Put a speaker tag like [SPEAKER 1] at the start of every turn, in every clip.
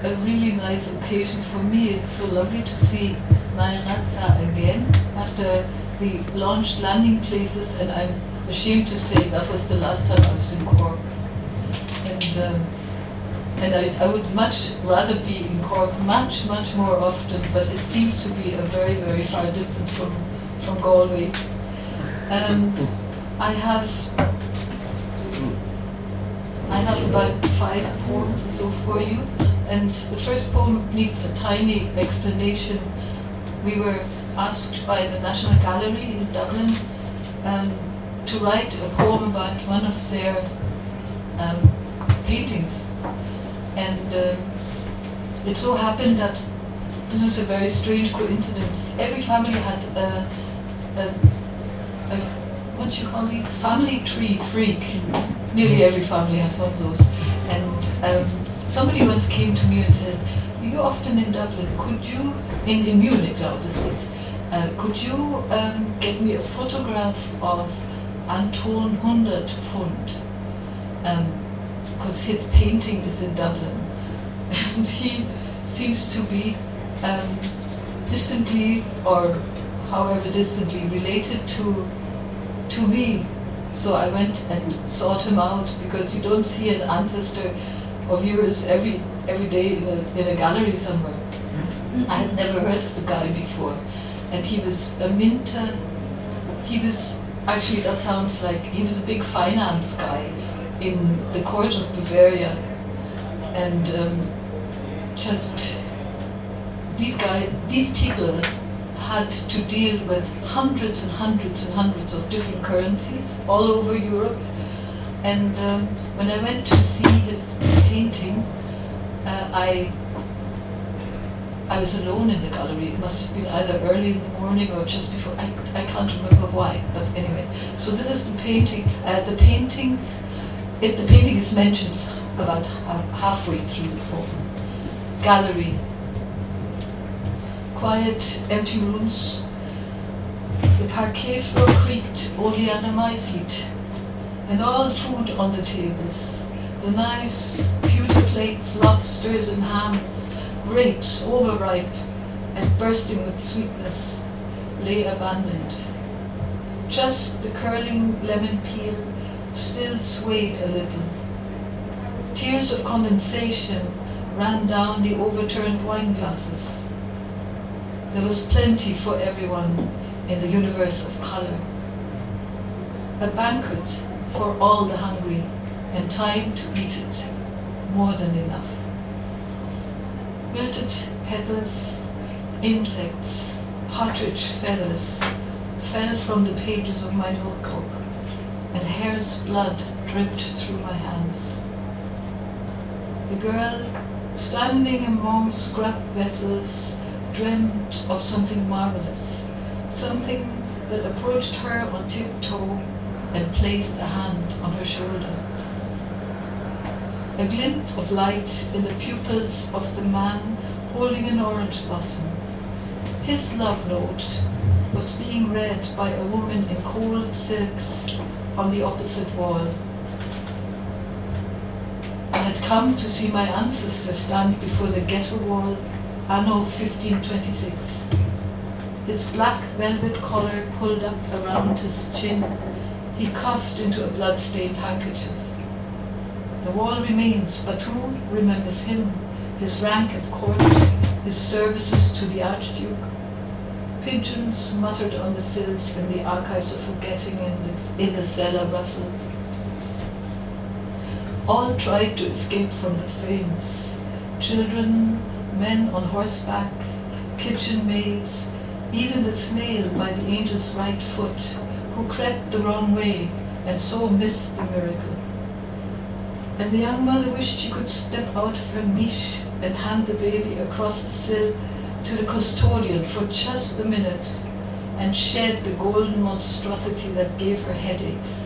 [SPEAKER 1] a really nice occasion for me. It's so lovely to see Nyanza again after we launched landing places, and I'm ashamed to say that was the last time I was in Cork. And I would much rather be in Cork much more often, but it seems to be a very far distance from Galway. I have about 5 poems or so for you, and the first poem needs a tiny explanation. We were asked by the National Gallery in Dublin to write a poem about one of their paintings, and it so happened that this is a very strange coincidence. Every family has a what do you call these? Family tree freak. Nearly every family has one of those. And somebody once came to me and said, "You're often in Dublin. Could you, in Munich now this was, could you get me a photograph of Anton Hundertpfund? Because his painting is in Dublin." And he seems to be distantly, or however distantly, related to me. So I went and sought him out, because you don't see an ancestor of yours every day in a gallery somewhere. I had never heard of the guy before, and he was a minter. He was, actually that sounds like, he was a big finance guy in the court of Bavaria, and these people had to deal with hundreds and hundreds of different currencies all over Europe. And when I went to see his painting, I was alone in the gallery. It must have been either early in the morning or just before. I can't remember why, but anyway. So this is the painting. The painting is mentioned about halfway through the poem. Gallery. Quiet, empty rooms. The parquet floor creaked only under my feet, and all the food on the tables. The knives, pewter plates, lobsters and hams, grapes overripe and bursting with sweetness, lay abandoned. Just the curling lemon peel still swayed a little. Tears of condensation ran down the overturned wine glasses. There was plenty for everyone in the universe of color. A banquet for all the hungry, and time to eat it, more than enough. Wilted petals, insects, partridge feathers fell from the pages of my notebook, and hare's blood dripped through my hands. The girl, standing among scrap vessels, dreamt of something marvelous, something that approached her on tiptoe and placed a hand on her shoulder. A glint of light in the pupils of the man holding an orange blossom. His love note was being read by a woman in cold silks on the opposite wall. I had come to see my ancestor stand before the ghetto wall, anno 1526. His black velvet collar pulled up around his chin, he coughed into a blood-stained handkerchief. The wall remains, but who remembers him, his rank at court, his services to the Archduke? Pigeons muttered on the sills when the archives of forgetting in the cellar rustled. All tried to escape from the flames. Children, men on horseback, kitchen maids, even the snail by the angel's right foot, who crept the wrong way and so missed the miracle. And the young mother wished she could step out of her niche and hand the baby across the sill to the custodian for just a minute and shed the golden monstrosity that gave her headaches.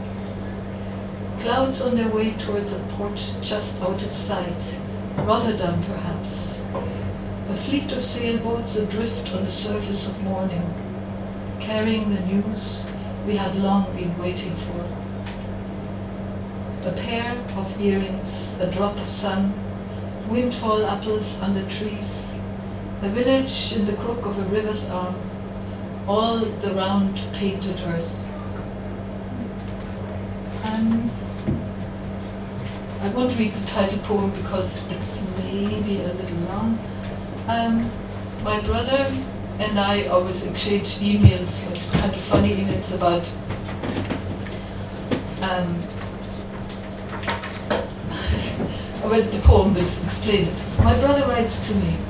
[SPEAKER 1] Clouds on their way towards a port just out of sight, Rotterdam perhaps. A fleet of sailboats adrift on the surface of morning, carrying the news we had long been waiting for. A pair of earrings, a drop of sun, windfall apples under trees, a village in the crook of a river's arm, all the round painted earth. I won't read the title poem because it's maybe a little long. My brother and I always exchange emails. It's kind of funny emails about well, the poem will explain it. My brother writes to me.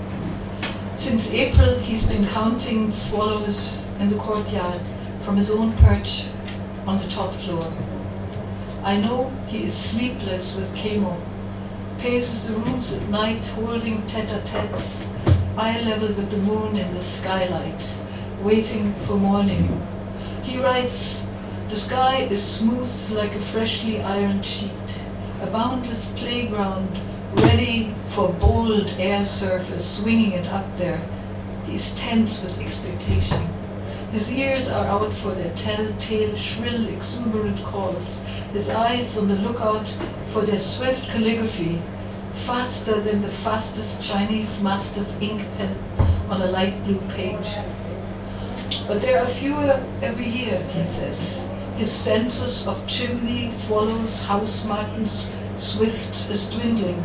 [SPEAKER 1] Since April, he's been counting swallows in the courtyard from his own perch on the top floor. I know he is sleepless with chemo, paces the rooms at night holding tete-a-tetes, eye level with the moon in the skylight, waiting for morning. He writes, the sky is smooth like a freshly ironed sheet, a boundless playground ready for bold air surfers swinging it up there. He is tense with expectation. His ears are out for their telltale, shrill, exuberant calls, his eyes on the lookout for their swift calligraphy, faster than the fastest Chinese master's ink pen on a light blue page. But there are fewer every year, he says. His census of chimney, swallows, house martins, swifts is dwindling.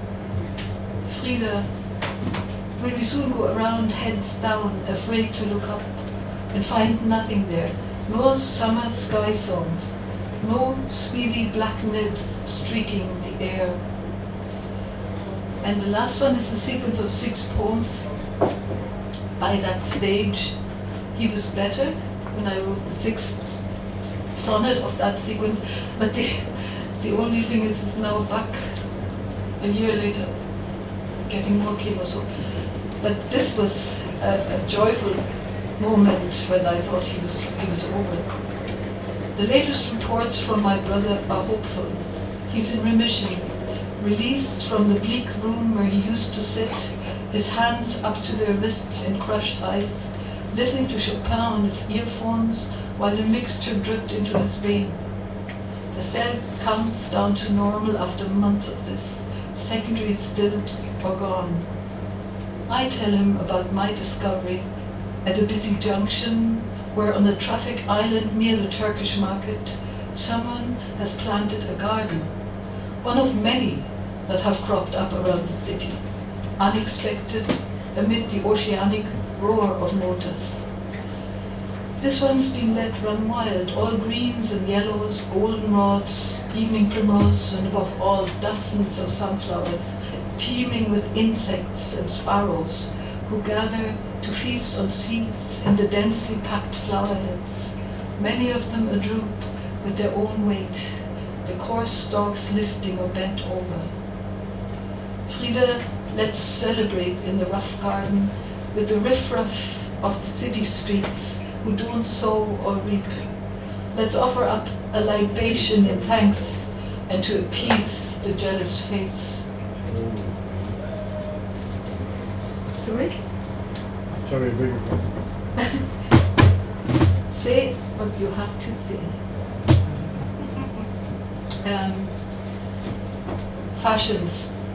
[SPEAKER 1] Frida, will we soon go around heads down, afraid to look up, and find nothing there, no summer sky songs, no speedy black nibs streaking the air. And the last one is a sequence of 6 poems. By that stage, he was better when I wrote the 6th sonnet of that sequence, but the only thing is it's now back a year later, getting more chemo. So, but this was a joyful moment when I thought he was over. The latest reports from my brother are hopeful. He's in remission, released from the bleak room where he used to sit, his hands up to their wrists in crushed ice, listening to Chopin on his earphones while the mixture dripped into his vein. The cell counts down to normal after months of this, secondary stilled or gone. I tell him about my discovery at a busy junction where on a traffic island near the Turkish market, someone has planted a garden, one of many that have cropped up around the city, unexpected amid the oceanic roar of motors. This one's been let run wild, all greens and yellows, goldenrods, evening primroses, and above all, dozens of sunflowers, teeming with insects and sparrows who gather to feast on seeds in the densely packed flowerheads, many of them adroop with their own weight, the coarse stalks listing or bent over. Frida, let's celebrate in the rough garden with the riffraff of the city streets who don't sow or reap. Let's offer up a libation in thanks and to appease the jealous fates. Sorry?
[SPEAKER 2] Sorry, beg your pardon.
[SPEAKER 1] Say what you have to say. Fashions.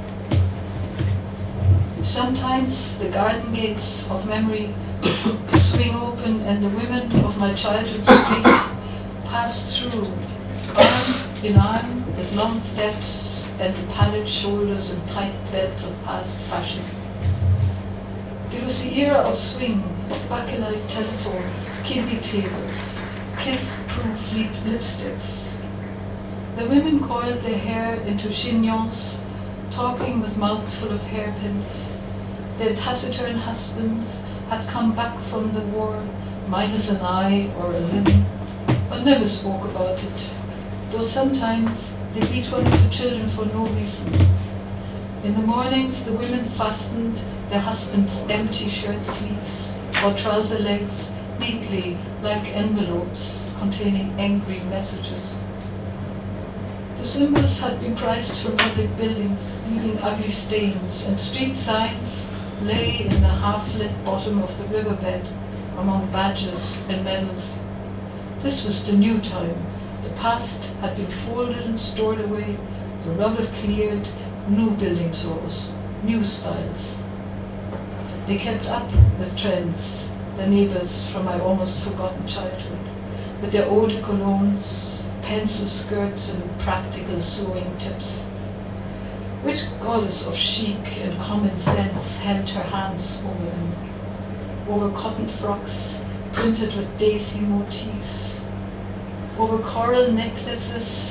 [SPEAKER 1] Sometimes the garden gates of memory swing open and the women of my childhood street pass through, arm in arm with long steps and pallid shoulders and tight belts of past fashion. It was the era of swing, of bakelite telephones, kiddie tables, kiss-proof lipsticks. The women coiled their hair into chignons, talking with mouths full of hairpins. Their taciturn husbands had come back from the war, minus an eye or a limb, but never spoke about it, though sometimes they beat one of the children for no reason. In the mornings, the women fastened their husbands' empty shirt sleeves or trouser legs neatly like envelopes containing angry messages. The symbols had been prized from public buildings, leaving ugly stains, and street signs lay in the half-lit bottom of the riverbed among badges and medals. This was the new time. The past had been folded and stored away, the rubble cleared, new buildings rose, new styles. They kept up with trends, the neighbours from my almost forgotten childhood, with their eau de colognes, pencil skirts and practical sewing tips. Which goddess of chic and common sense held her hands over them, over cotton frocks printed with daisy motifs, over coral necklaces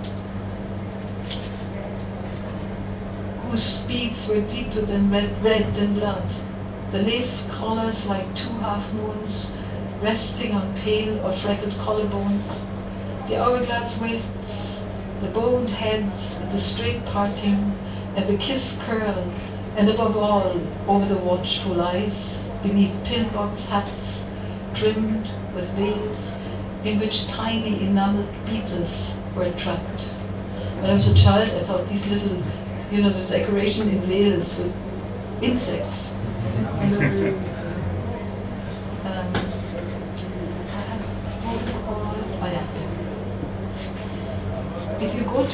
[SPEAKER 1] whose beads were deeper than red than blood, the lace collars like two half-moons resting on pale or freckled collarbones, the hourglass waists, the bowed heads, the straight parting, and the kiss curl, and above all, over the watchful eyes, beneath pillbox hats, trimmed with veils, in which tiny enameled beetles were trapped. When I was a child, I thought these little, the decoration in veils with insects. I had what do you call it? Oh yeah. If you go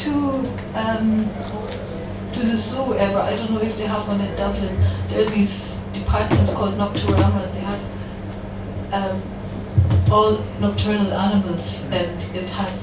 [SPEAKER 1] to the zoo ever, I don't know if they have one in Dublin, there are these departments called Nocturama. They have all nocturnal animals, and it has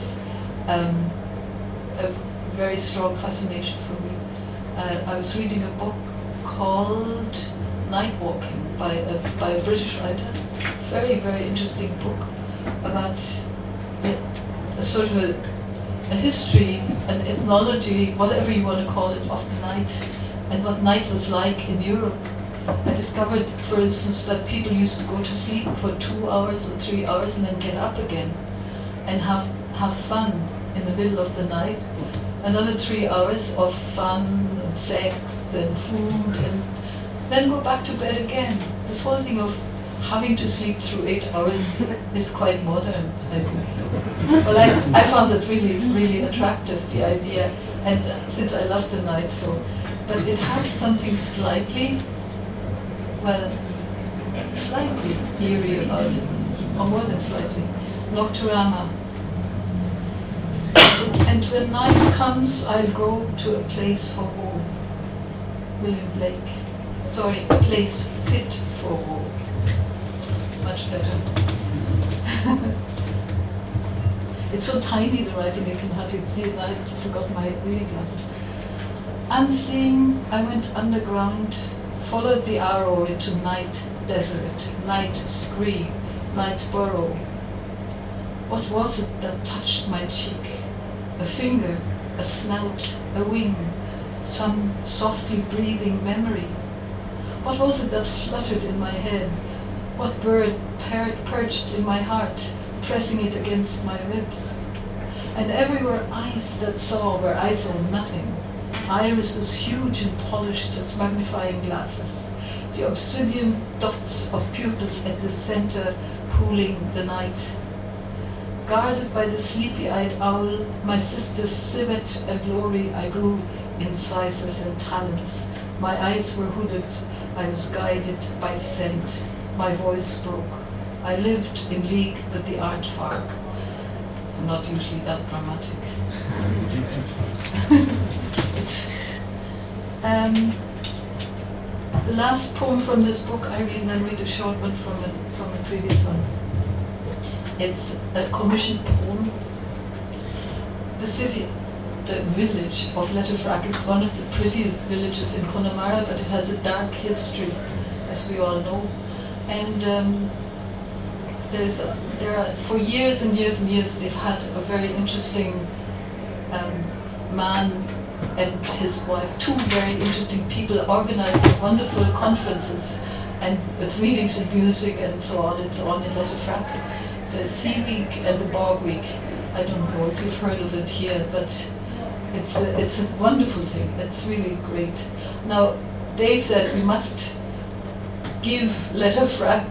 [SPEAKER 1] a very strong fascination for me. I was reading a book called Night Walking by a British writer. Very, very interesting book about a sort of a history, an ethnology, whatever you want to call it, of the night, and what night was like in Europe. I discovered, for instance, that people used to go to sleep for 2 hours or 3 hours and then get up again and have fun in the middle of the night. Another 3 hours of fun and sex and food, and then go back to bed again. This whole thing of having to sleep through 8 hours is quite modern, I think. Well, I found it really, really attractive, the idea, and since I love the night, so. But it has something slightly eerie about it, or more than slightly. Nocturama. And when night comes, I'll go to a place for woe. William Blake. Sorry, a place fit for woe. Much better. It's so tiny, the writing, I can hardly see it. I forgot my reading glasses. Unseen, I went underground, followed the arrow into night desert, night scree, night burrow. What was it that touched my cheek? A finger, a snout, a wing, some softly breathing memory. What was it that fluttered in my head? What bird perched in my heart, pressing it against my ribs? And everywhere eyes that saw where I saw nothing. Irises huge and polished as magnifying glasses. The obsidian dots of pupils at the center cooling the night. Guarded by the sleepy-eyed owl, my sister's civet and glory, I grew incisors and talons. My eyes were hooded. I was guided by scent. My voice broke. I lived in league with the aardvark. Not usually that dramatic. The last poem from this book I read, and I'll read a short one from a previous one. It's a commissioned poem. The village of Letterfrack is one of the prettiest villages in Connemara, but it has a dark history, as we all know. And for years and years and years, they've had a very interesting man and his wife, two very interesting people, organizing wonderful conferences and with readings and music and so on in Letterfrack. The Sea Week and the Bog Week. I don't know if you've heard of it here, but it's a wonderful thing. It's really great. Now, they said we must give Letterfrack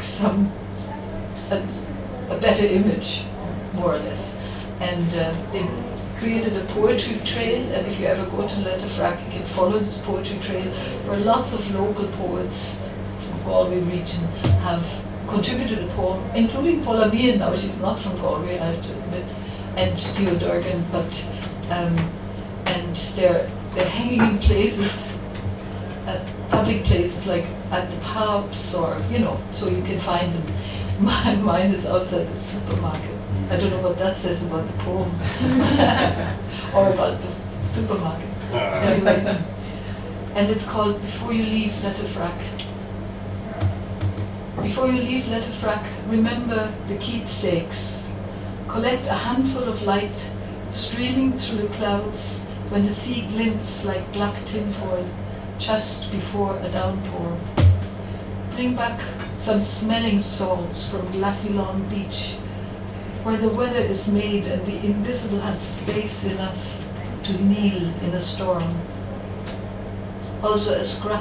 [SPEAKER 1] a better image, more or less. And they created a poetry trail, and if you ever go to Letterfrack, you can follow this poetry trail, where lots of local poets from Galway region have contributed a poem, including Paula Meehan. Now she's not from Galway, I have to admit, and Theo Durgan, but and they're hanging in places, public places like at the pubs or, so you can find them. Mine is outside the supermarket. I don't know what that says about the poem or about the supermarket. Anyway, and it's called Before You Leave, Letterfrack. Before you leave Letterfrack, remember the keepsakes. Collect a handful of light streaming through the clouds when the sea glints like black tinfoil just before a downpour. Bring back some smelling salts from glassy Long Beach, where the weather is made and the invisible has space enough to kneel in a storm. Also a scrap,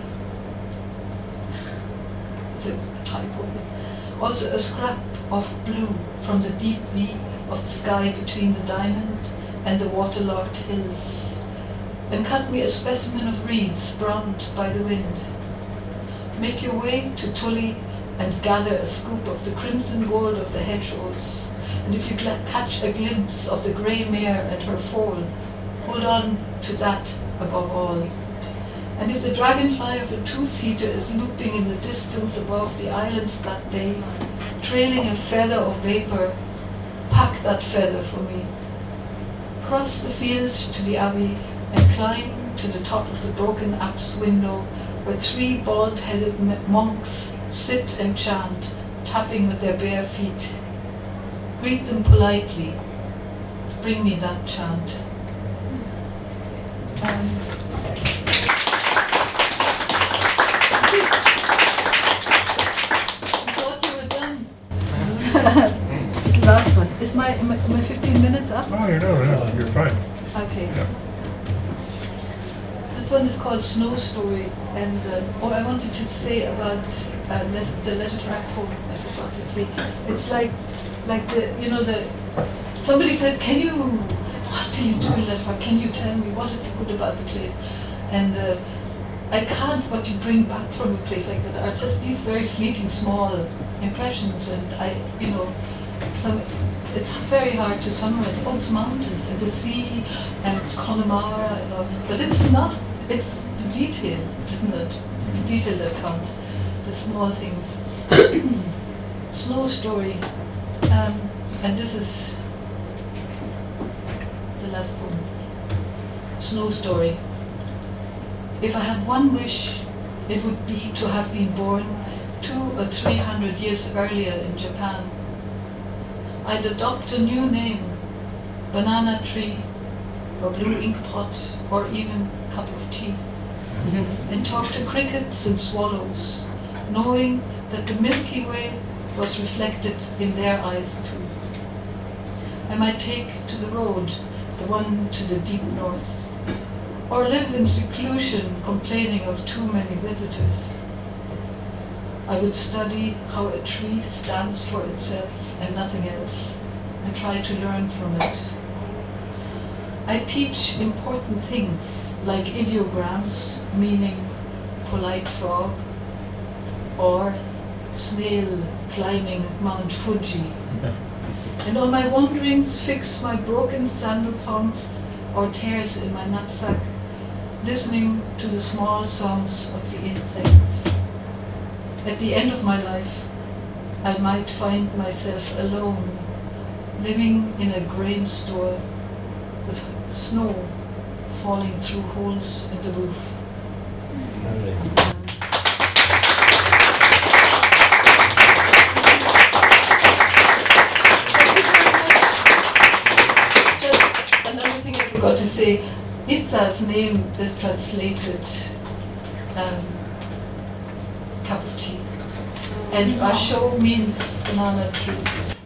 [SPEAKER 1] it's a typo, also a scrap of blue from the deep V of the sky between the diamond and the waterlogged hills, and cut me a specimen of reeds browned by the wind. Make your way to Tully and gather a scoop of the crimson gold of the hedgerows, and if you catch a glimpse of the grey mare and her foal, hold on to that above all. And if the dragonfly of a two-seater is looping in the distance above the islands that day, trailing a feather of vapor, pack that feather for me. Cross the field to the abbey and climb to the top of the broken apse window where 3 bald-headed monks sit and chant, tapping with their bare feet. Greet them politely. Bring me that chant. I thought you were done. It's the last one. Is my 15 minutes up?
[SPEAKER 2] Oh, you're fine.
[SPEAKER 1] Okay.
[SPEAKER 2] Yeah.
[SPEAKER 1] This one is called Snow Story, and I wanted to say about the Letterfrack poem. I forgot to say. It's like somebody said, what do you do in Letterfrack? Can you tell me what is good about the place? And I can't. What you bring back from a place like that are just these very fleeting, small impressions, and it's very hard to summarize. It's mountains and the sea and Connemara and all, but it's not. It's the detail, isn't it? The detail that counts, the small things. Snow Story, and this is the last poem. Snow Story. If I had one wish, it would be to have been born 200 or 300 years earlier in Japan. I'd adopt a new name, banana tree, or blue ink pot, or even cup of tea, and talk to crickets and swallows, knowing that the Milky Way was reflected in their eyes too. I might take to the road, the one to the deep north, or live in seclusion complaining of too many visitors. I would study how a tree stands for itself and nothing else, and try to learn from it. I teach important things like ideograms, meaning polite frog, or snail climbing Mount Fuji. And on my wanderings fix my broken sandal thongs or tears in my knapsack, listening to the small songs of the insects. At the end of my life, I might find myself alone, living in a grain store with snow falling through holes in the roof. Just another thing I forgot to say, Issa's name is translated cup of tea, and Basho means banana tree.